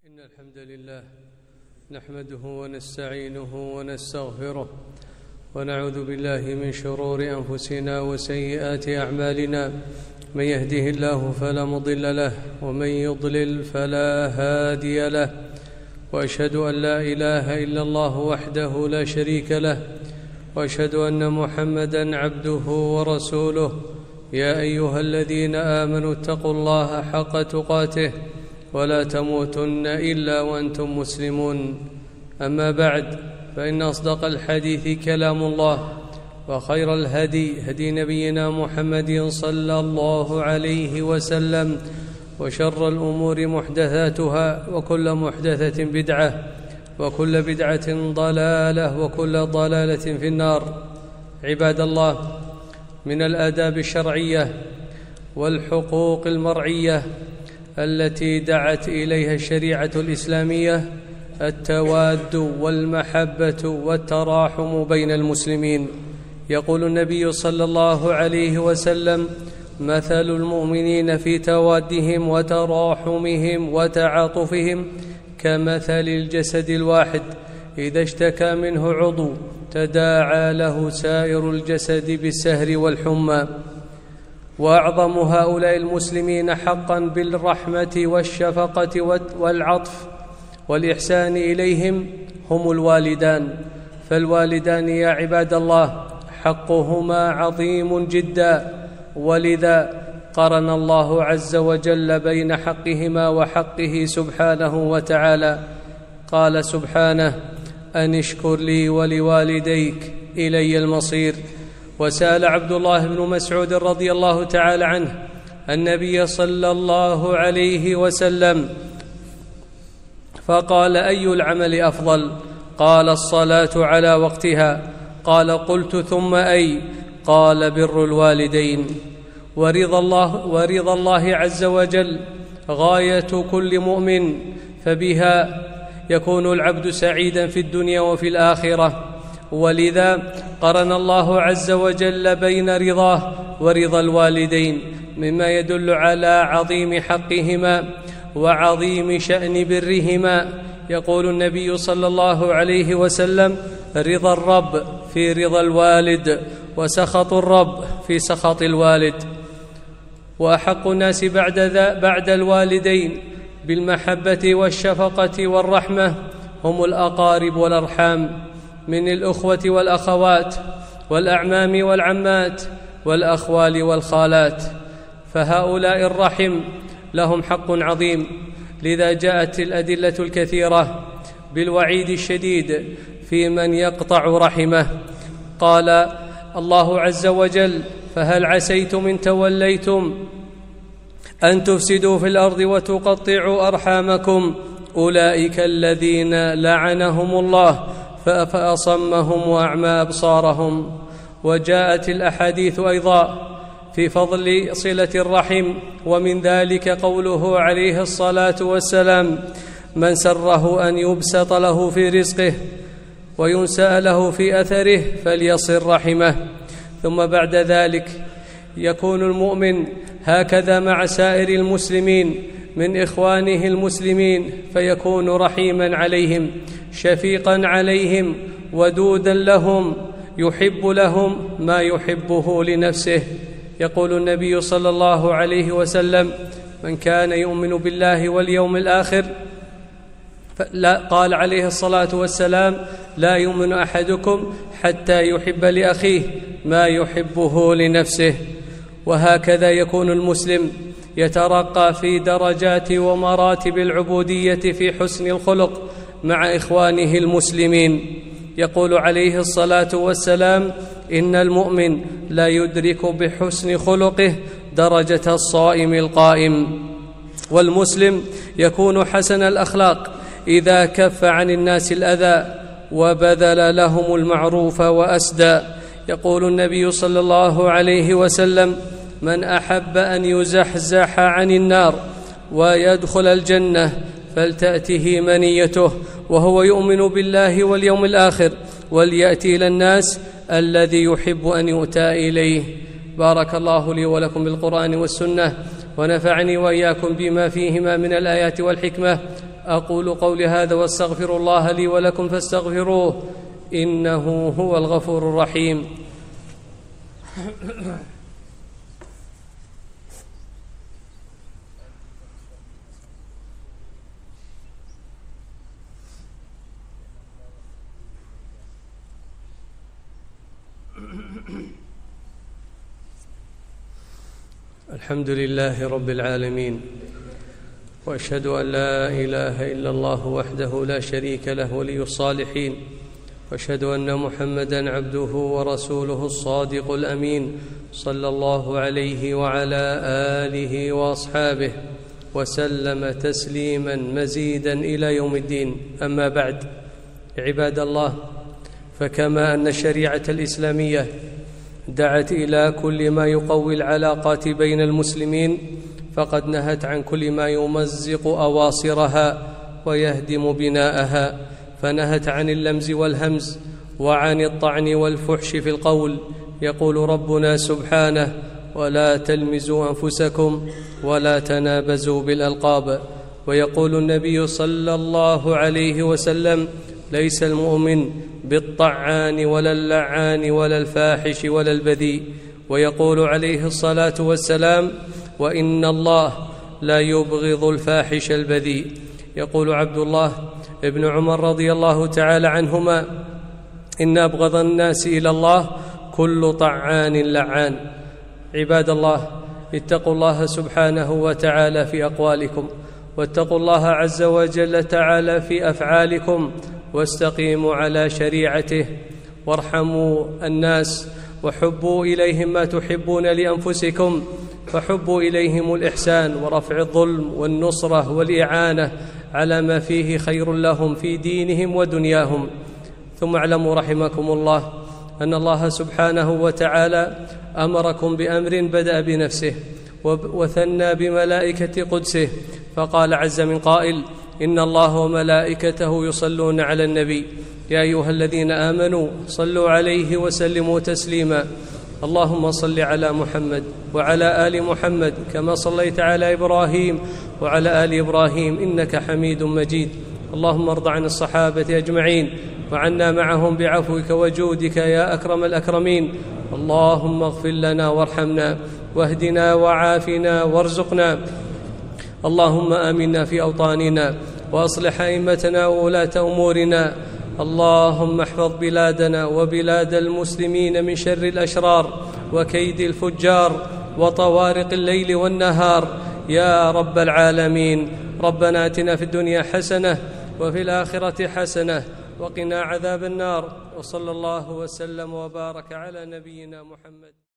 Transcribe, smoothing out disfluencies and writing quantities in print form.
إن الحمد لله نحمده ونستعينه ونستغفره ونعوذ بالله من شرور أنفسنا وسيئات أعمالنا. من يهده الله فلا مضل له ومن يضلل فلا هادي له، وأشهد أن لا إله إلا الله وحده لا شريك له، وأشهد أن محمدًا عبده ورسوله. يا أيها الذين آمنوا اتقوا الله حق تقاته ولا تموتن إلا وأنتم مسلمون. أما بعد، فإن أصدق الحديث كلام الله، وخير الهدي هدي نبينا محمد صلى الله عليه وسلم، وشر الأمور محدثاتها، وكل محدثة بدعة، وكل بدعة ضلالة، وكل ضلالة في النار. عباد الله، من الآداب الشرعية والحقوق المرعية التي دعت إليها الشريعة الإسلامية التواد والمحبة والتراحم بين المسلمين. يقول النبي صلى الله عليه وسلم: مثل المؤمنين في توادهم وتراحمهم وتعاطفهم كمثل الجسد الواحد إذا اشتكى منه عضو تداعى له سائر الجسد بالسهر والحمى. وأعظم هؤلاء المسلمين حقا بالرحمة والشفقة والعطف والإحسان إليهم هم الوالدان. فالوالدان يا عباد الله حقهما عظيم جدا، ولذا قرن الله عز وجل بين حقهما وحقه سبحانه وتعالى. قال سبحانه: أن اشكر لي ولوالديك إلي المصير. وسأل عبد الله بن مسعود رضي الله تعالى عنه النبي صلى الله عليه وسلم فقال: أي العمل أفضل؟ قال: الصلاة على وقتها. قال: قلت: ثم أي؟ قال: بر الوالدين. ورضا الله عز وجل غاية كل مؤمن، فبها يكون العبد سعيدا في الدنيا وفي الآخرة. ولذا قرن الله عز وجل بين رضاه ورضا الوالدين، مما يدل على عظيم حقهما وعظيم شأن برهما. يقول النبي صلى الله عليه وسلم: رضا الرب في رضا الوالد، وسخط الرب في سخط الوالد. وأحق الناس بعد الوالدين بالمحبة والشفقة والرحمة هم الأقارب والأرحام من الأخوة والأخوات والأعمام والعمات والأخوال والخالات، فهؤلاء الرحم لهم حق عظيم. لذا جاءت الأدلة الكثيرة بالوعيد الشديد في من يقطع رحمه. قال الله عز وجل: فهل عسيتم إن توليتم أن تفسدوا في الأرض وتقطعوا أرحامكم أولئك الذين لعنهم الله فأصمهم وأعمى أبصارهم. وجاءت الأحاديث أيضا في فضل صلة الرحم، ومن ذلك قوله عليه الصلاة والسلام: من سره أن يبسط له في رزقه وينسأ له في أثره فليصل رحمه. ثم بعد ذلك يكون المؤمن هكذا مع سائر المسلمين من إخوانه المسلمين، فيكون رحيما عليهم، شفيقا عليهم، ودودا لهم، يحب لهم ما يحبه لنفسه. يقول النبي صلى الله عليه وسلم: من كان يؤمن بالله واليوم الآخر قال عليه الصلاة والسلام: لا يؤمن أحدكم حتى يحب لأخيه ما يحبه لنفسه. وهكذا يكون المسلم يترقى في درجات ومراتب العبودية في حسن الخلق مع إخوانه المسلمين. يقول عليه الصلاة والسلام: إن المؤمن لا يدرك بحسن خلقه درجة الصائم القائم. والمسلم يكون حسن الأخلاق إذا كف عن الناس الأذى وبذل لهم المعروف وأسدى. يقول النبي صلى الله عليه وسلم: من أحب أن يزحزح عن النار ويدخل الجنة فلتأته منيته وهو يؤمن بالله واليوم الآخر، وليأتي إلى الناس الذي يحب أن يؤتى إليه. بارك الله لي ولكم بالقرآن والسنة، ونفعني وإياكم بما فيهما من الآيات والحكمة، أقول قولي هذا واستغفر الله لي ولكم فاستغفروه إنه هو الغفور الرحيم. الحمد لله رب العالمين، وأشهد أن لا إله إلا الله وحده لا شريك له ولي الصالحين، وأشهد أن محمدًا عبده ورسوله الصادق الأمين صلى الله عليه وعلى آله وأصحابه وسلم تسليمًا مزيدًا إلى يوم الدين. أما بعد، عباد الله، فكما أن الشريعة الإسلامية دعت إلى كل ما يقوي العلاقات بين المسلمين، فقد نهت عن كل ما يمزق أواصرها ويهدم بناءها، فنهت عن اللمز والهمز وعن الطعن والفحش في القول. يقول ربنا سبحانه: ولا تلمزوا أنفسكم ولا تنابزوا بالألقاب. ويقول النبي صلى الله عليه وسلم: ليس المؤمن بالطعان ولا اللعان ولا الفاحش ولا البذيء. ويقول عليه الصلاة والسلام: وإن الله لا يبغض الفاحش البذيء. يقول عبد الله ابن عمر رضي الله تعالى عنهما: إن أبغض الناس إلى الله كل طعان لعان. عباد الله، اتقوا الله سبحانه وتعالى في أقوالكم، واتقوا الله عز وجل تعالى في أفعالكم، واستقيموا على شريعته، وارحموا الناس، وحبوا إليهم ما تحبون لأنفسكم، فحبوا إليهم الإحسان ورفع الظلم والنصرة والإعانة على ما فيه خير لهم في دينهم ودنياهم. ثم اعلموا رحمكم الله أن الله سبحانه وتعالى أمركم بأمر بدأ بنفسه وثنى بملائكة قدسه، فقال عز من قائل: إن الله وملائكته يصلون على النبي يا أيها الذين آمنوا صلوا عليه وسلموا تسليما. اللهم صل على محمد وعلى آل محمد كما صليت على إبراهيم وعلى آل إبراهيم إنك حميد مجيد. اللهم ارض عن الصحابة أجمعين وعنا معهم بعفوك وجودك يا أكرم الأكرمين. اللهم اغفر لنا وارحمنا واهدنا وعافنا وارزقنا. اللهم آمنا في أوطاننا وأصلح أئمتنا وولاة أمورنا. اللهم احفظ بلادنا وبلاد المسلمين من شر الأشرار وكيد الفجار وطوارق الليل والنهار يا رب العالمين. ربنا آتنا في الدنيا حسنة وفي الآخرة حسنة وقنا عذاب النار، وصلى الله وسلم وبارك على نبينا محمد.